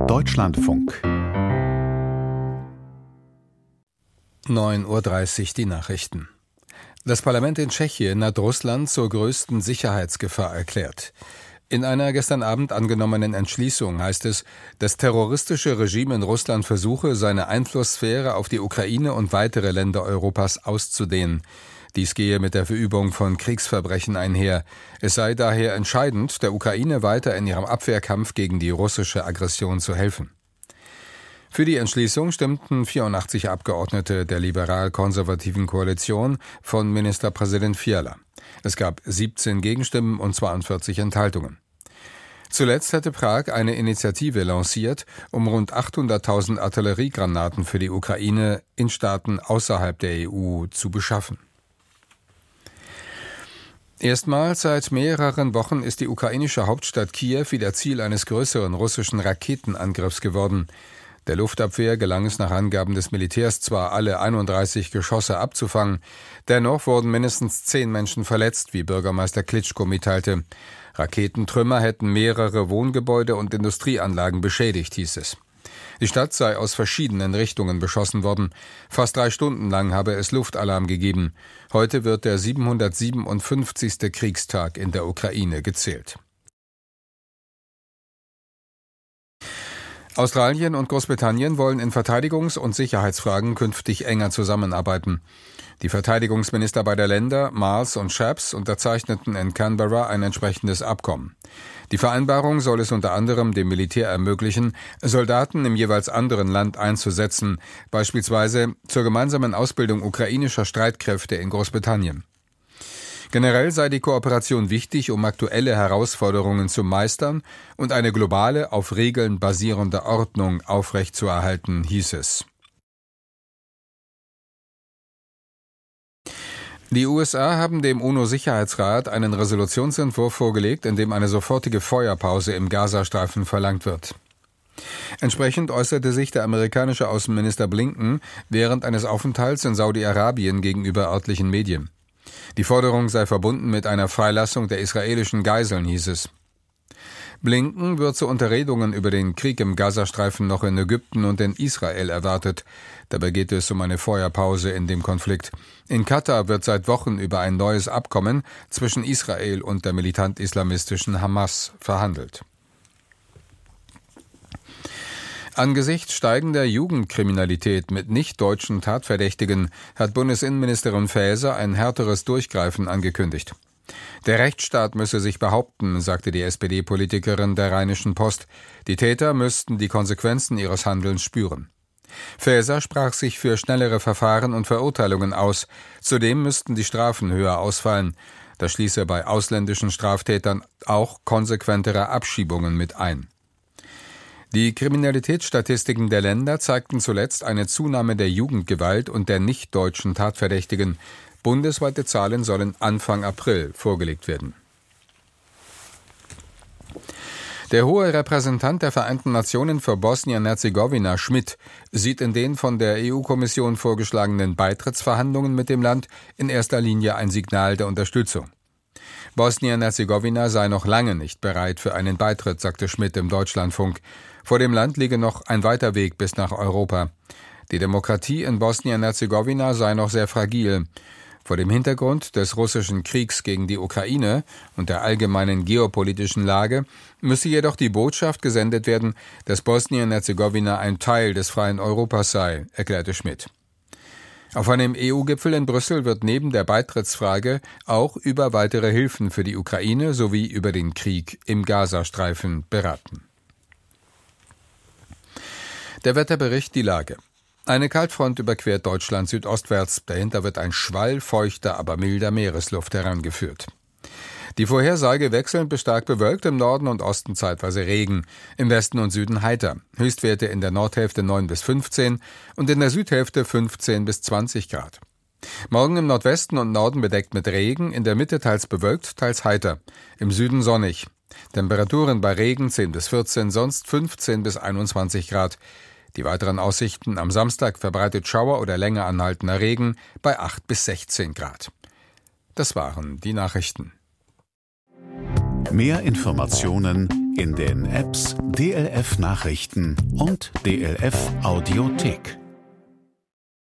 Deutschlandfunk 9:30 Uhr die Nachrichten. Das Parlament in Tschechien hat Russland zur größten Sicherheitsgefahr erklärt. In einer gestern Abend angenommenen Entschließung heißt es, das terroristische Regime in Russland versuche, seine Einflusssphäre auf die Ukraine und weitere Länder Europas auszudehnen. Dies gehe mit der Verübung von Kriegsverbrechen einher. Es sei daher entscheidend, der Ukraine weiter in ihrem Abwehrkampf gegen die russische Aggression zu helfen. Für die Entschließung stimmten 84 Abgeordnete der liberal-konservativen Koalition von Ministerpräsident Fiala. Es gab 17 Gegenstimmen und 42 Enthaltungen. Zuletzt hatte Prag eine Initiative lanciert, um rund 800.000 Artilleriegranaten für die Ukraine in Staaten außerhalb der EU zu beschaffen. Erstmals seit mehreren Wochen ist die ukrainische Hauptstadt Kiew wieder Ziel eines größeren russischen Raketenangriffs geworden. Der Luftabwehr gelang es nach Angaben des Militärs zwar, alle 31 Geschosse abzufangen, dennoch wurden mindestens 10 Menschen verletzt, wie Bürgermeister Klitschko mitteilte. Raketentrümmer hätten mehrere Wohngebäude und Industrieanlagen beschädigt, hieß es. Die Stadt sei aus verschiedenen Richtungen beschossen worden. Fast 3 Stunden lang habe es Luftalarm gegeben. Heute wird der 757. Kriegstag in der Ukraine gezählt. Australien und Großbritannien wollen in Verteidigungs- und Sicherheitsfragen künftig enger zusammenarbeiten. Die Verteidigungsminister beider Länder, Miles und Shapps, unterzeichneten in Canberra ein entsprechendes Abkommen. Die Vereinbarung soll es unter anderem dem Militär ermöglichen, Soldaten im jeweils anderen Land einzusetzen, beispielsweise zur gemeinsamen Ausbildung ukrainischer Streitkräfte in Großbritannien. Generell sei die Kooperation wichtig, um aktuelle Herausforderungen zu meistern und eine globale, auf Regeln basierende Ordnung aufrechtzuerhalten, hieß es. Die USA haben dem UNO-Sicherheitsrat einen Resolutionsentwurf vorgelegt, in dem eine sofortige Feuerpause im Gazastreifen verlangt wird. Entsprechend äußerte sich der amerikanische Außenminister Blinken während eines Aufenthalts in Saudi-Arabien gegenüber örtlichen Medien. Die Forderung sei verbunden mit einer Freilassung der israelischen Geiseln, hieß es. Blinken wird zu Unterredungen über den Krieg im Gazastreifen noch in Ägypten und in Israel erwartet. Dabei geht es um eine Feuerpause in dem Konflikt. In Katar wird seit Wochen über ein neues Abkommen zwischen Israel und der militant-islamistischen Hamas verhandelt. Angesichts steigender Jugendkriminalität mit nicht-deutschen Tatverdächtigen hat Bundesinnenministerin Faeser ein härteres Durchgreifen angekündigt. Der Rechtsstaat müsse sich behaupten, sagte die SPD-Politikerin der Rheinischen Post. Die Täter müssten die Konsequenzen ihres Handelns spüren. Faeser sprach sich für schnellere Verfahren und Verurteilungen aus. Zudem müssten die Strafen höher ausfallen. Das schließe bei ausländischen Straftätern auch konsequentere Abschiebungen mit ein. Die Kriminalitätsstatistiken der Länder zeigten zuletzt eine Zunahme der Jugendgewalt und der nicht-deutschen Tatverdächtigen. Bundesweite Zahlen sollen Anfang April vorgelegt werden. Der hohe Repräsentant der Vereinten Nationen für Bosnien-Herzegowina, Schmidt, sieht in den von der EU-Kommission vorgeschlagenen Beitrittsverhandlungen mit dem Land in erster Linie ein Signal der Unterstützung. Bosnien-Herzegowina sei noch lange nicht bereit für einen Beitritt, sagte Schmidt im Deutschlandfunk. Vor dem Land liege noch ein weiter Weg bis nach Europa. Die Demokratie in Bosnien-Herzegowina sei noch sehr fragil. Vor dem Hintergrund des russischen Kriegs gegen die Ukraine und der allgemeinen geopolitischen Lage müsse jedoch die Botschaft gesendet werden, dass Bosnien-Herzegowina ein Teil des freien Europas sei, erklärte Schmidt. Auf einem EU-Gipfel in Brüssel wird neben der Beitrittsfrage auch über weitere Hilfen für die Ukraine sowie über den Krieg im Gazastreifen beraten. Der Wetterbericht, die Lage. Eine Kaltfront überquert Deutschland südostwärts. Dahinter wird ein Schwall feuchter, aber milder Meeresluft herangeführt. Die Vorhersage wechselnd bis stark bewölkt, im Norden und Osten zeitweise Regen, im Westen und Süden heiter. Höchstwerte in der Nordhälfte 9 bis 15 und in der Südhälfte 15 bis 20 Grad. Morgen im Nordwesten und Norden bedeckt mit Regen, in der Mitte teils bewölkt, teils heiter. Im Süden sonnig. Temperaturen bei Regen 10 bis 14, sonst 15 bis 21 Grad. Die weiteren Aussichten: am Samstag verbreitet Schauer oder länger anhaltender Regen bei 8 bis 16 Grad. Das waren die Nachrichten. Mehr Informationen in den Apps DLF Nachrichten und DLF Audiothek.